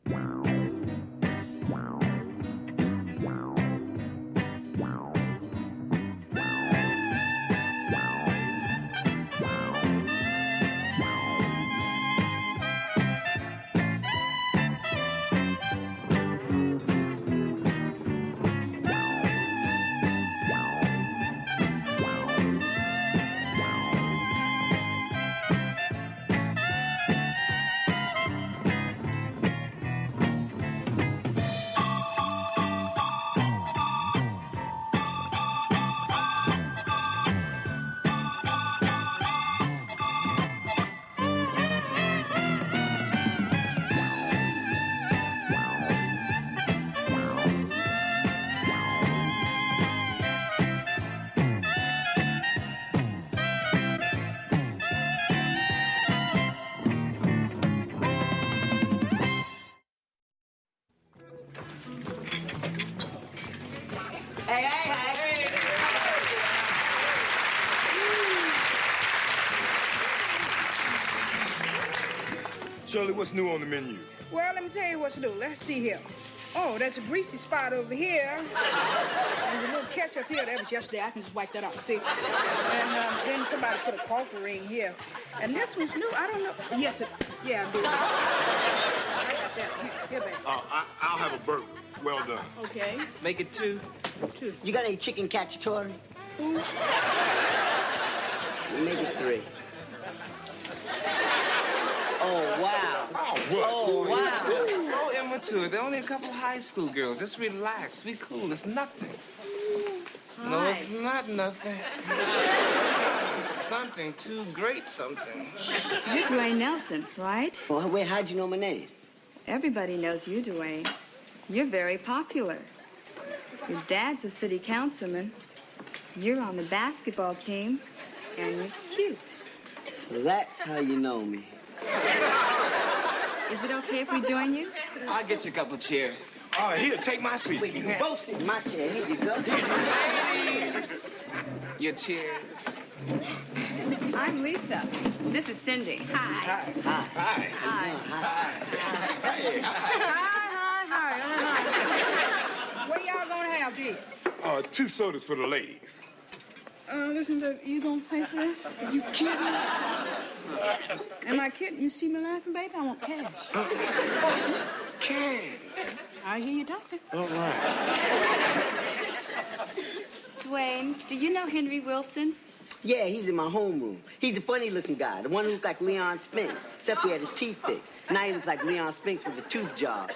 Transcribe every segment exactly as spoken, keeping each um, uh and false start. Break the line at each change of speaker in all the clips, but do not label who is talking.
Shirley, what's new on the menu?
Well, let me tell you what's new. Let's see here. Oh, there's a greasy spot over here. There's a little ketchup here. That was yesterday. I can just wipe that off, see? And um, then somebody put a coffee ring here. And this one's new. I don't know. Yes, it, yeah, I do. I got that. Here, here baby.
Uh, I, I'll have a burger. Well done.
Okay.
Make it two.
Two.
You got any chicken cacciatore?
Ooh.
Make it three. Oh, wow.
Oh, what?
Oh, wow.
So immature. They're only a couple of high school girls. Just relax. We cool. It's nothing.
Hi.
No, it's not nothing. Something too great something.
You're Dwayne Nelson, right?
Well, wait, how'd you know my name?
Everybody knows you, Dwayne. You're very popular. Your dad's a city councilman. You're on the basketball team, and you're cute.
So that's how you know me.
Is it okay if we join you?
I'll get you a couple of chairs.
All right, here, take my seat.
Wait, you can both sit in my chair. Here you go.
Ladies, your chairs.
I'm Lisa. This is Cindy. Hi.
Hi.
Hi.
Hi.
Hi.
Hi.
Hey.
Hi, hi, hi. What are y'all gonna have, D?
Uh, two sodas for the ladies.
Uh, listen, to, you gonna pay for that? Are you kidding? Am I kidding? You see me laughing, baby? I want cash.
Cash.
I hear you talking.
All right.
Dwayne, do you know Henry Wilson?
Yeah, he's in my homeroom. He's the funny-looking guy, the one who looked like Leon Spinks, except he had his teeth fixed. Now he looks like Leon Spinks with a tooth job.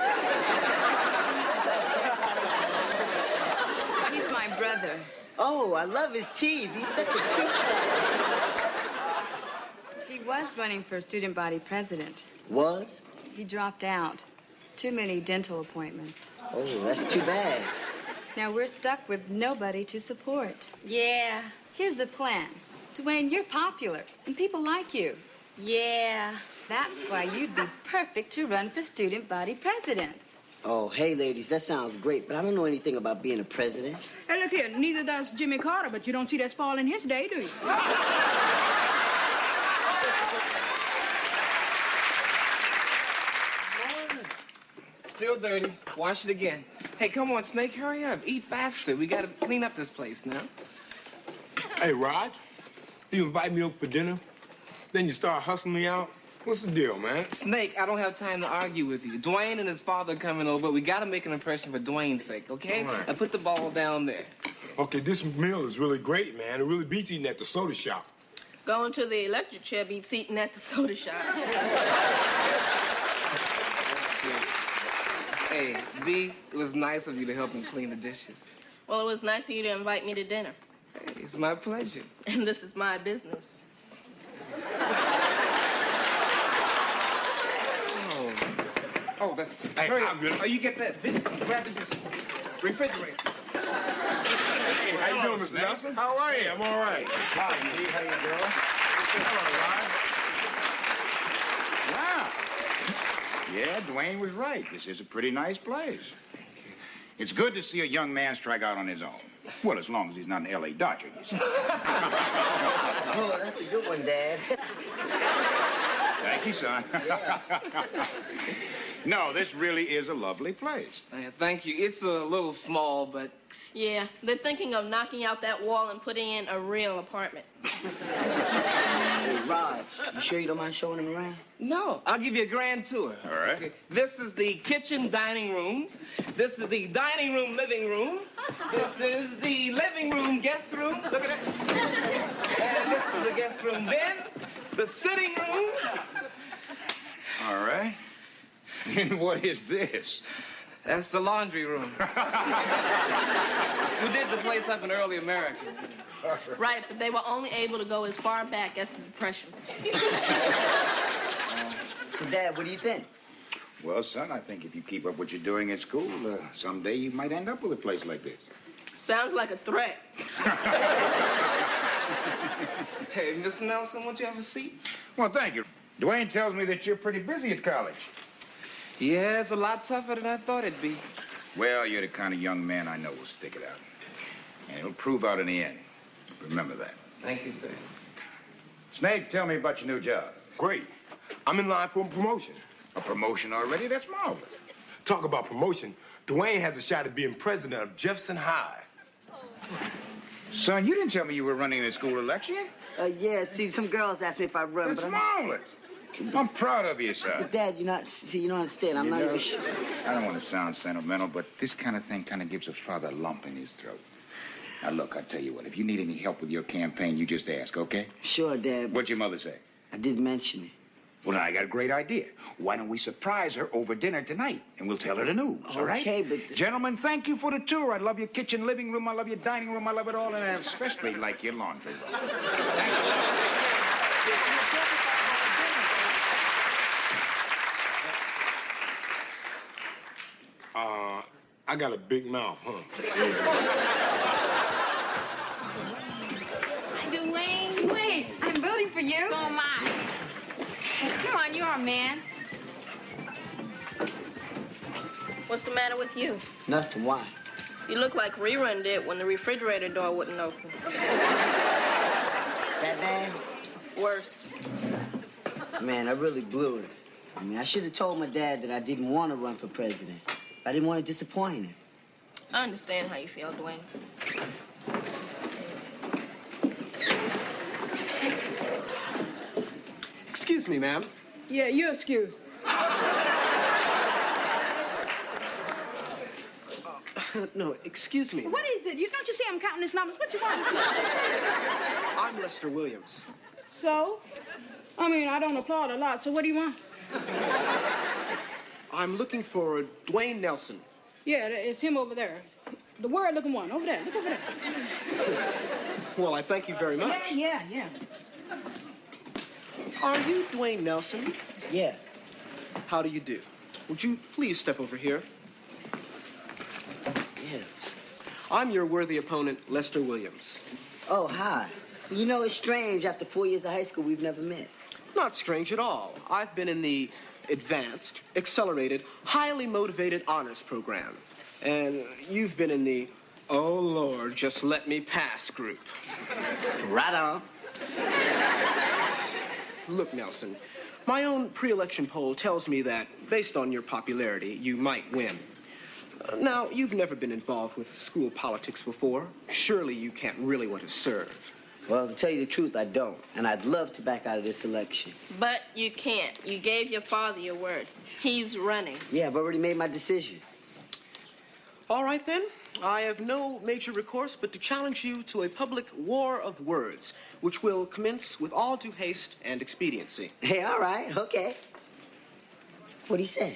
He's my brother.
Oh, I love his teeth. He's such a cute guy.
He was running for student body president.
Was?
He dropped out. Too many dental appointments.
Oh, that's too bad.
Now we're stuck with nobody to support.
Yeah,
Here's the plan. Dwayne, you're popular, and people like you.
yeah.
That's why you'd be perfect to run for student body president.
Oh, hey, ladies, that sounds great, but I don't know anything about being a president.
Hey, look here. Neither does Jimmy Carter, but you don't see that spoil in his day, do you?
Still dirty. Wash it again. Hey, come on, Snake, hurry up. Eat faster. We gotta clean up this place now.
Hey, Raj, you invite me over for dinner, then you start hustling me out. What's the deal, man?
Snake, I don't have time to argue with you. Dwayne and his father are coming over. We gotta make an impression for Dwayne's sake, okay?
All right.
And put the ball down there.
Okay, this meal is really great, man. It really beats eating at the soda shop.
Going to the electric chair beats eating at the soda shop.
That's true. Hey, D, it was nice of you to help him clean the dishes.
Well, it was nice of you to invite me to dinner.
Hey, it's my pleasure.
And this is my business.
Oh, oh that's...
Hey,
hurry
I'm
up.
good.
Oh, you get that. This, grab this refrigerator.
Hey, how you doing, Mister Nelson? How are you? I'm all right.
Hi, Indeed. How you doing? Hello, Rod. Wow. Yeah, Dwayne was right. This is a pretty nice place. It's good to see a young man strike out on his own. Well, as long as he's not an L A Dodger, you see.
Oh, that's a good one, Dad.
Thank you, son. No, this really is a lovely place.
Uh, thank you. It's a little small, but...
Yeah, they're thinking of knocking out that wall and putting in a real apartment.
Hey, Raj, you sure you don't mind showing him around?
No, I'll give you a grand tour.
All right.
Okay, this is the kitchen dining room. This is the dining room living room. This is the living room guest room. Look at it. And this is the guest room then. The sitting room.
All right. And what is this?
That's the laundry room. We did the place up in early America.
Right, but they were only able to go as far back as the Depression.
So, Dad, what do you think?
Well, son, I think if you keep up what you're doing at school, uh, someday you might end up with a place like this.
Sounds like a threat.
Hey, Mister Nelson, won't you have a seat?
Well, thank you. Dwayne tells me that you're pretty busy at college.
Yeah, it's a lot tougher than I thought it'd be.
Well, you're the kind of young man I know will stick it out. And it'll prove out in the end. Remember that.
Thank you, sir.
Snake, tell me about your new job.
Great. I'm in line for a promotion.
A promotion already? That's marvelous.
Talk about promotion. Dwayne has a shot at being president of Jefferson High.
Son, you didn't tell me you were running the school election.
Uh, yeah, see, some girls asked me if I run,
That's
but I'm...
marvelous. I'm proud of you, son.
But, Dad, you're not... See, you don't understand. I'm
You
not
know,
even sure.
I don't want to sound sentimental, but this kind of thing kind of gives a father a lump in his throat. Now, look, I tell you what, if you need any help with your campaign, you just ask, okay?
Sure, Dad.
What'd your mother say?
I did mention it.
Well, now, I got a great idea. Why don't we surprise her over dinner tonight, and we'll tell her the news, all right?
Okay, but...
Gentlemen, thank you for the tour. I love your kitchen, living room. I love your dining room. I love it all, and I especially like your laundry room. Thanks a lot.
Uh, I got a big mouth, huh?
Hi, Dwayne. Wait, I'm voting for you. So am I. Come on, you're a man.
What's the matter with you?
Nothing. Why?
You look like Rerun did when the refrigerator door wouldn't open.
That bad?
Worse.
Man, I really blew it. I mean, I should have told my dad that I didn't want to run for president. I didn't want to disappoint him.
I understand how you feel, Dwayne.
Excuse me, ma'am.
Yeah, you're excused.
No, excuse me.
What is it? You don't you see I'm counting his numbers? What you want?
I'm Lester Williams.
So? I mean, I don't applaud a lot, so what do you want?
I'm looking for Dwayne Nelson.
Yeah, it's him over there. The word-looking one, over there. Look over there.
Well, I thank you very much.
Yeah, yeah, yeah.
Are you Dwayne Nelson?
Yeah.
How do you do? Would you please step over here?
Yes.
I'm your worthy opponent, Lester Williams.
Oh, hi. You know, it's strange. After four years of high school, we've never met.
Not strange at all. I've been in the advanced, accelerated, highly motivated honors program. And you've been in the, oh, Lord, just let me pass group.
Right on.
Look, Nelson, my own pre-election poll tells me that, based on your popularity, you might win. Uh, now, you've never been involved with school politics before. Surely you can't really want to serve.
Well, to tell you the truth, I don't. And I'd love to back out of this election.
But you can't. You gave your father your word. He's running.
Yeah, I've already made my decision.
All right, then. I have no major recourse but to challenge you to a public war of words, which will commence with all due haste and expediency.
Hey, all right, okay. What'd he say?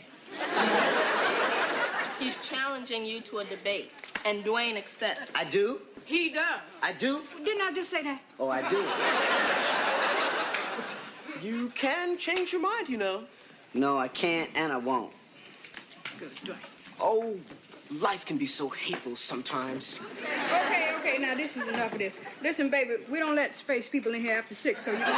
He's challenging you to a debate, and Dwayne accepts.
I do?
He does.
I do?
Didn't I just say that?
Oh, I do.
You can change your mind, you know.
No, I can't and I won't.
Good, Dwayne.
Oh, life can be so hateful sometimes.
Okay, okay, now this is enough of this. Listen, baby, we don't let space people in here after six, so you can...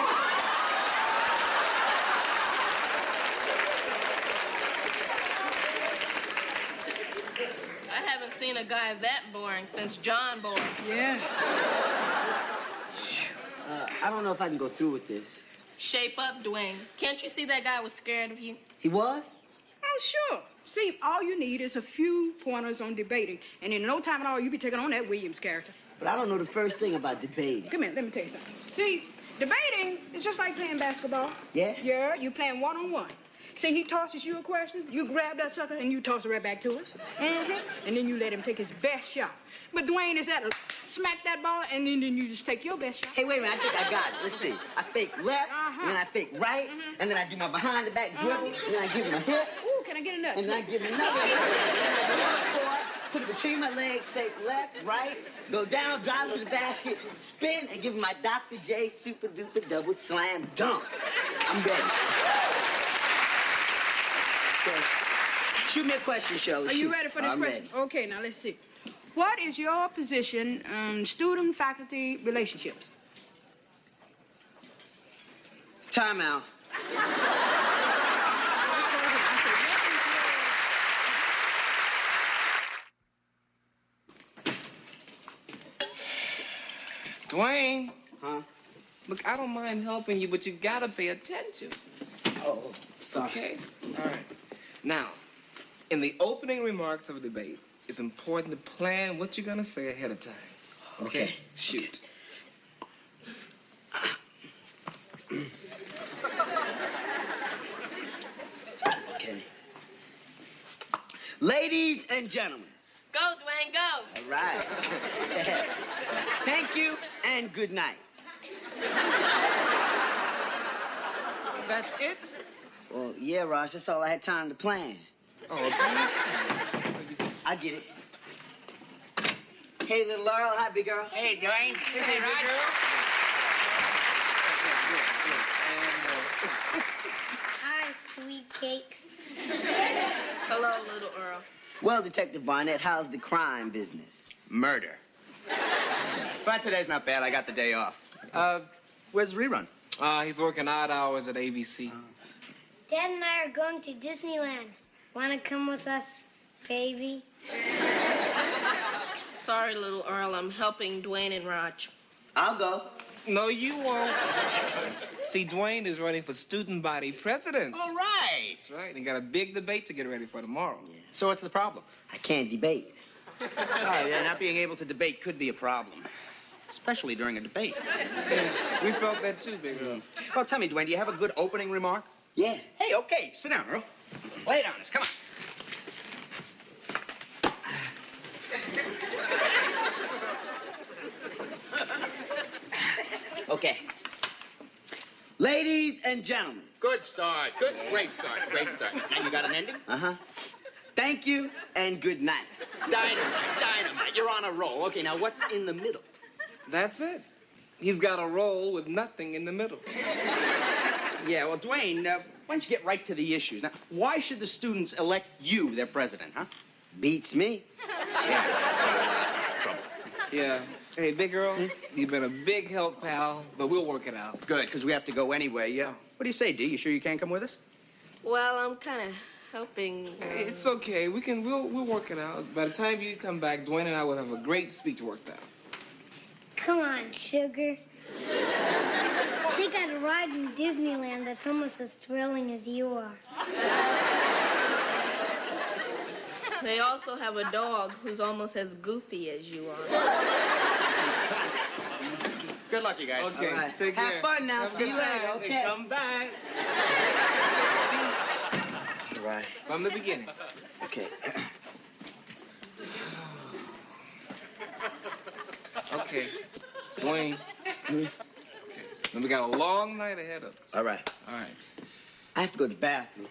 I haven't seen a guy that boring since John Boy.
Yeah.
Uh, I don't know if I can go through with this.
Shape up, Dwayne. Can't you see that guy was scared of you?
He was?
Oh, sure. See, all you need is a few pointers on debating, and in no time at all, you be taking on that Williams character.
But I don't know the first thing about debating.
Come here, let me tell you something. See, debating is just like playing basketball.
Yeah?
Yeah, you playing one-on-one. See, he tosses you a question, you grab that sucker, and you toss it right back to us. Mm-hmm. And then you let him take his best shot. But Dwayne is at a smack that ball, and then, then you just take your best shot.
Hey, wait a minute, I think I got it. Let's see. I fake left,
Uh-huh.
and then I fake right,
Mhm.
and then I do my behind-the-back dribble,
Uh-huh.
and then I give him a hit,
Ooh, can I get a nut?
and then I give him another hit. And then I go up, put it between my legs, fake left, right, go down, drive to the basket, spin, and give him my Doctor J super duper double slam dunk. I'm ready. Okay. Shoot me a question, Shirley.
Are you
Shoot.
ready for this
I'm
question?
ready.
Okay, now let's see. What is your position on student-faculty relationships?
Time out.
Dwayne,
Huh?
look, I don't mind helping you, but you gotta pay attention.
Oh, sorry.
Okay? All right. Now, in the opening remarks of a debate, it's important to plan what you're gonna say ahead of time.
Okay.
Shoot.
Okay. Ladies and gentlemen.
Go, Dwayne, go.
All right. Thank you and good night.
That's it?
Well, yeah, Raj, that's all I had time to plan.
Oh, dude.
I get it. Hey, little Laurel. Hi, big girl.
Hey, Dwayne. This is Raj.
Hi, sweet cakes.
Hello, little Earl.
Well, Detective Barnett, how's the crime business?
Murder. But today's not bad. I got the day off. Uh, where's the rerun?
Uh, he's working odd hours at A B C.
Dad and I are going to Disneyland. Want to come with us, baby?
Sorry, little Earl. I'm helping Dwayne and Raj.
I'll go.
No, you won't. See, Dwayne is running for student body president.
All right.
That's right. And he got a big debate to get ready for tomorrow.
Yeah.
So what's the problem?
I can't debate.
Oh, yeah, not being able to debate could be a problem, especially during a debate.
Yeah, we felt that too, big girl.
Well, tell me, Dwayne, do you have a good opening remark?
Yeah.
Hey, okay, sit down, Earl. Lay it on us, come on.
Okay. Ladies and gentlemen.
Good start. Good, great start. Great start. Now you got an ending?
Uh-huh. Thank you and good night.
Dynamite, dynamite. You're on a roll. Okay, now what's in the middle?
That's it. He's got a roll with nothing in the middle.
Yeah, well, Dwayne, uh, why don't you get right to the issues? Now, why should the students elect you their president, huh?
Beats me.
Trouble.
Yeah. Hey, big girl, you've been a big help, pal, but we'll work it out.
Good, because we have to go anyway. Yeah. What do you say, Dee? You sure you can't come with us?
Well, I'm kind of helping. Uh...
It's okay. We can. We'll. We'll work it out. By the time you come back, Dwayne and I will have a great speech worked out.
Come on, sugar. They got a ride in Disneyland that's almost as thrilling as you are.
They also have a dog who's almost as goofy as you are.
Good luck, you guys.
Okay.
All right.
Take
Have
care.
fun now.
Have a
See
good
you later,
time.
okay.
And come back.
All right.
From the beginning.
Okay.
Okay. Dwayne. And we got a long night ahead of us.
All right.
All right.
I have to go to the bathroom.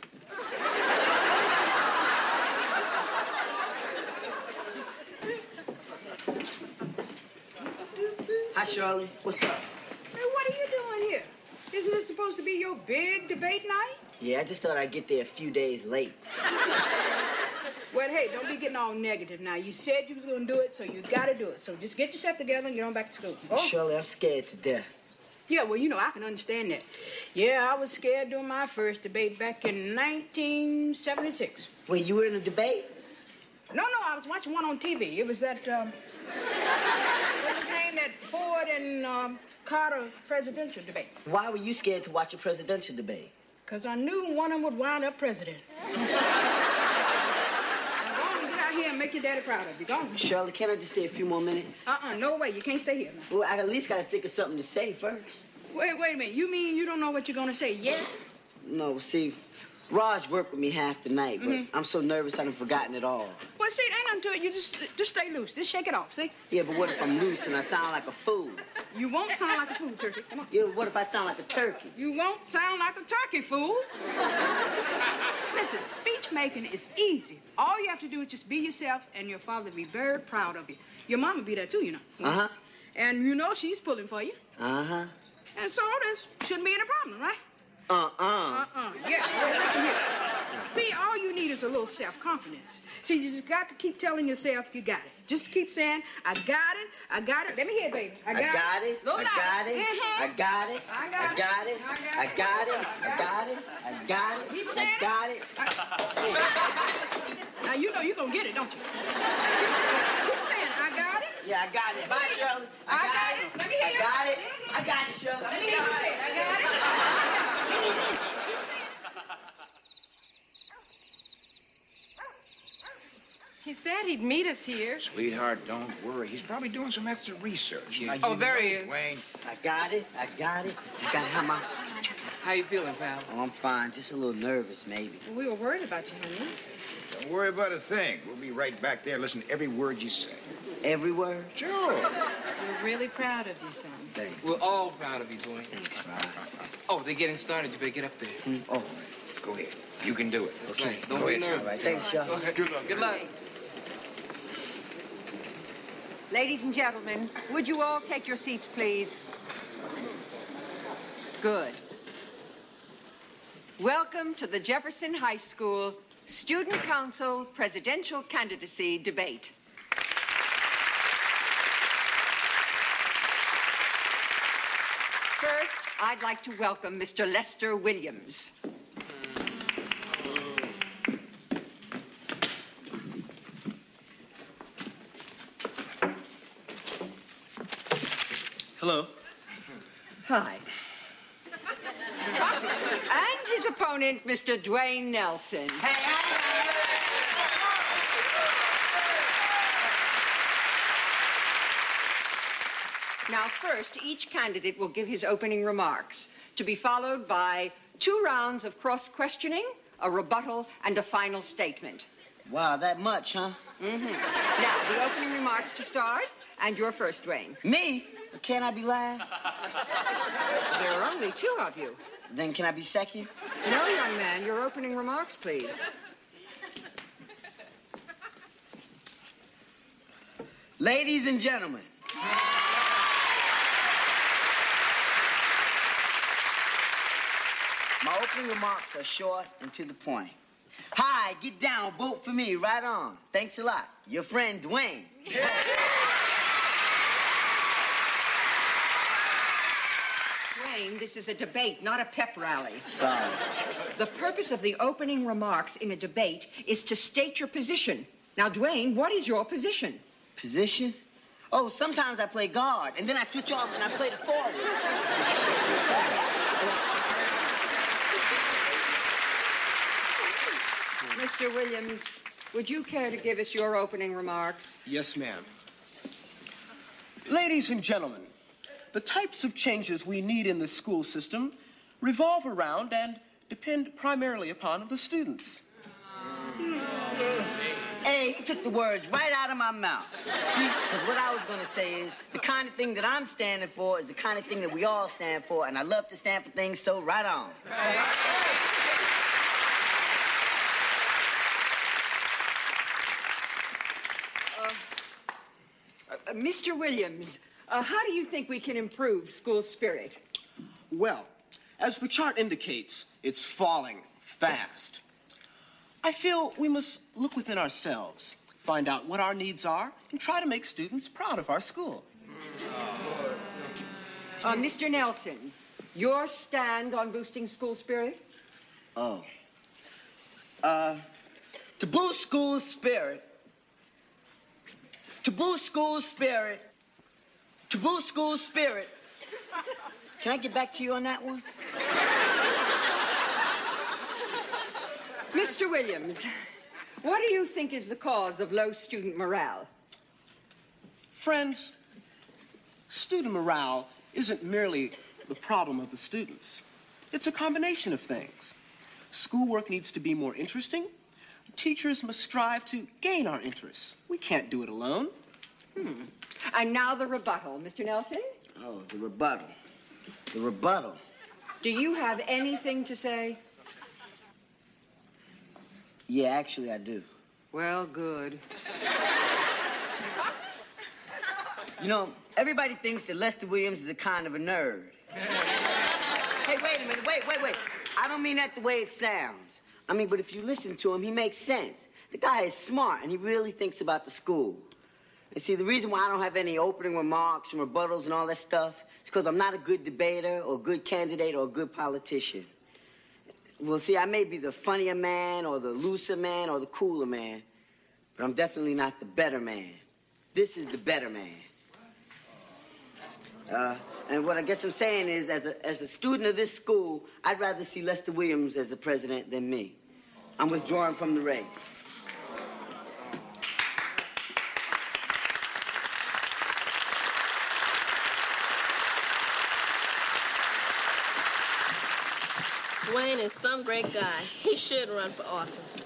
Hi, Shirley. What's up?
Hey, what are you doing here? Isn't this supposed to be your big debate night?
Yeah, I just thought I'd get there a few days late.
Well, hey, don't be getting all negative now. You said you was going to do it, so you got to do it. So just get yourself together and get on back to school. Oh?
Shirley, I'm scared to death.
Yeah, well, you know, I can understand that. Yeah, I was scared doing my first debate back in nineteen seventy-six.
Wait, you were in a debate?
No, no, I was watching one on T V. It was that, um... what's his name? That Ford and, um... Carter presidential debate.
Why were you scared to watch a presidential debate?
Because I knew one of them would wind up president. Now, go on and get out here and make your daddy proud of you. Go on.
Shirley, can I just stay a few more minutes?
Uh-uh, no way. You can't stay here now.
Well, I at least got to think of something to say first.
Wait, wait a minute. You mean you don't know what you're going to say yet?
No, see, Raj worked with me half the night, but
Mm-hmm.
I'm so nervous I done forgotten it all.
Well, see, there ain't nothing to it. You just, just stay loose. Just shake it off, see?
Yeah, but what if I'm loose and I sound like a fool?
You won't sound like a fool, Turkey. Come on.
Yeah, but what if I sound like a turkey?
You won't sound like a turkey, fool. Listen, speech making is easy. All you have to do is just be yourself, and your father will be very proud of you. Your mama be there, too, you know.
Uh-huh.
And you know she's pulling for you.
Uh-huh.
And so this shouldn't be any problem, right?
Uh-uh.
Uh-uh. Yeah. yeah. See, all you need is a little self-confidence. See, you just got to keep telling yourself you got it. Just keep saying, I got it, I got it. Let me hear it, baby. I got,
I got it.
Little
I
louder.
got it.
Mhm.
I got it.
I
I
got
got
it.
it.
I
I got it. I got it. I got it.
Keep
I
saying
got it.
Now, you know you're going to get it, don't you? Keep saying, I got it.
Yeah, I got it. Bye, Shirley.
I got it. Let me hear
I
you.
got it. I got it, Shirley.
Let me hear you say it. I got it. Keep saying it.
He said he'd meet us here.
Sweetheart, don't worry. He's probably doing some extra research. Now,
Oh,
you
there
know,
he is.
Wayne.
I got it. I got it. You got it. How am I?
How you feeling, pal?
Oh, I'm fine. Just a little nervous, maybe.
We were worried about you, honey.
Don't worry about a thing. We'll be right back there. Listen to every word you say.
Every word?
Sure.
We're really proud of you, son.
Thanks.
We're all proud of you, Dwayne.
Thanks, Raj.
Oh, they're getting started. You better get up there.
Hmm? Oh,
Go ahead. You can do it.
That's
Okay.
right. Don't
Go
be
ahead,
nervous.
son.
right. Thanks, Shirley.
Okay. Good luck. Good luck.
Ladies and gentlemen, would you all take your seats, please? Good. Welcome to the Jefferson High School Student Council Presidential Candidacy Debate. First, I'd like to welcome Mister Lester Williams.
Hello.
Hi. And his opponent, Mister Dwayne Nelson. Now, first, each candidate will give his opening remarks, to be followed by two rounds of cross-questioning, a rebuttal, and a final statement.
Wow, that much, huh?
Mm-hmm. Now, the opening remarks to start, and you're first, Dwayne.
Me? Can't I be last?
There are only two of you.
Then can I be second?
No, young man, your opening remarks, please.
Ladies and gentlemen. My opening remarks are short and to the point. Hi, get down, vote for me, right on. Thanks a lot. Your friend, Dwayne.
Dwayne, this is a debate, not a pep rally.
Sorry.
The purpose of the opening remarks in a debate is to state your position. Now, Dwayne, what is your position?
Position? Oh, sometimes I play guard, and then I switch off and I play the forwards.
Mister Williams, would you care to give us your opening remarks?
Yes, ma'am. Ladies and gentlemen, the types of changes we need in the school system revolve around and depend primarily upon the students.
Hey, he took the words right out of my mouth. See, because what I was going to say is the kind of thing that I'm standing for is the kind of thing that we all stand for, and I love to stand for things, so right on.
Uh, Mister Williams, uh, how do you think we can improve school spirit?
Well, as the chart indicates, it's falling fast. I feel we must look within ourselves, find out what our needs are, and try to make students proud of our school.
Uh, Mister Nelson, your stand on boosting school spirit?
Oh. Uh, to boost school spirit, to boost school spirit, to boost school spirit, Can I get back to you on that one?
Mister Williams, what do you think is the cause of low student morale?
Friends, student morale isn't merely the problem of the students. It's a combination of things. Schoolwork needs to be more interesting. Teachers must strive to gain our interest. We can't do it alone.
Hmm. And now the rebuttal, Mister Nelson?
Oh, the rebuttal. The rebuttal.
Do you have anything to say?
Yeah, actually, I do.
Well, good.
You know, everybody thinks that Lester Williams is a kind of a nerd. Hey, wait a minute, wait, wait, wait. I don't mean that the way it sounds. I mean, but if you listen to him, he makes sense. The guy is smart, and he really thinks about the school. And see, the reason why I don't have any opening remarks and rebuttals and all that stuff is because I'm not a good debater or a good candidate or a good politician. Well, see, I may be the funnier man or the looser man or the cooler man, but I'm definitely not the better man. This is the better man. Uh, and what I guess I'm saying is, as a, as a student of this school, I'd rather see Lester Williams as the president than me. I'm withdrawing from the race.
Dwayne is some great guy. He should run for office.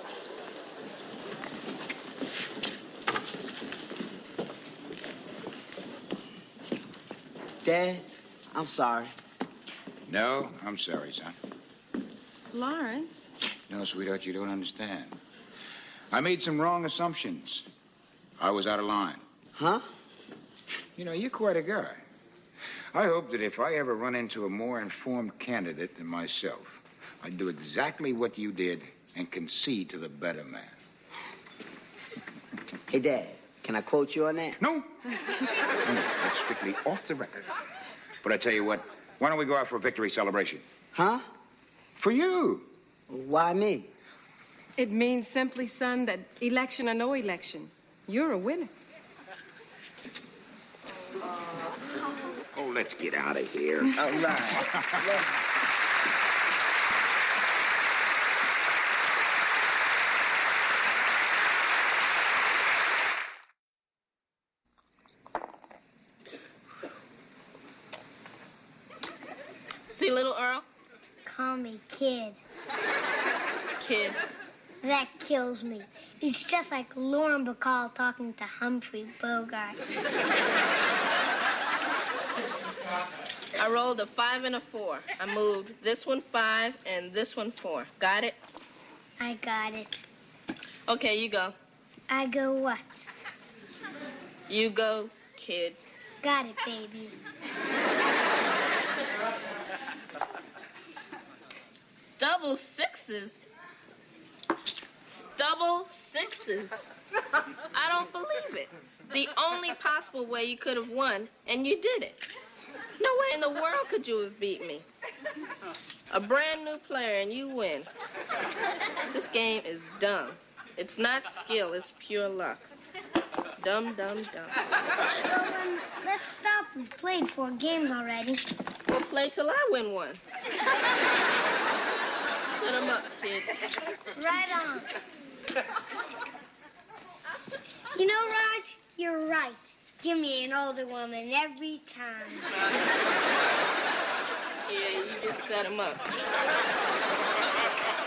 Dad, I'm sorry.
No, I'm sorry, son.
Lawrence?
No, sweetheart, you don't understand. I made some wrong assumptions. I was out of line.
Huh?
You know, you're quite a guy. I hope that if I ever run into a more informed candidate than myself, I'd do exactly what you did and concede to the better man.
Hey, Dad, can I quote you on that?
No. No, that's strictly off the record. But I tell you what, why don't we go out for a victory celebration?
Huh?
For you.
Why me?
It means simply, son, that election or no election, you're a winner.
Oh, let's get out of here.
All right.
See, little Earl?
Call me kid.
Kid.
That kills me. It's just like Lauren Bacall talking to Humphrey Bogart.
I rolled a five and a four. I moved this one five and this one four. Got it?
I got it.
Okay, you go.
I go what?
You go, kid.
Got it, baby.
Double sixes? Double sixes? I don't believe it. The only possible way you could have won, and you did it. No way in the world could you have beat me. A brand new player and you win. This game is dumb. It's not skill, it's pure luck. Dumb, dumb, dumb.
Well, then, let's stop. We've played four games already.
We'll play till I win one. Set 'em up, kid.
Right on. You know, Raj, you're right. Give me an older woman every time.
Yeah, you just set 'em up.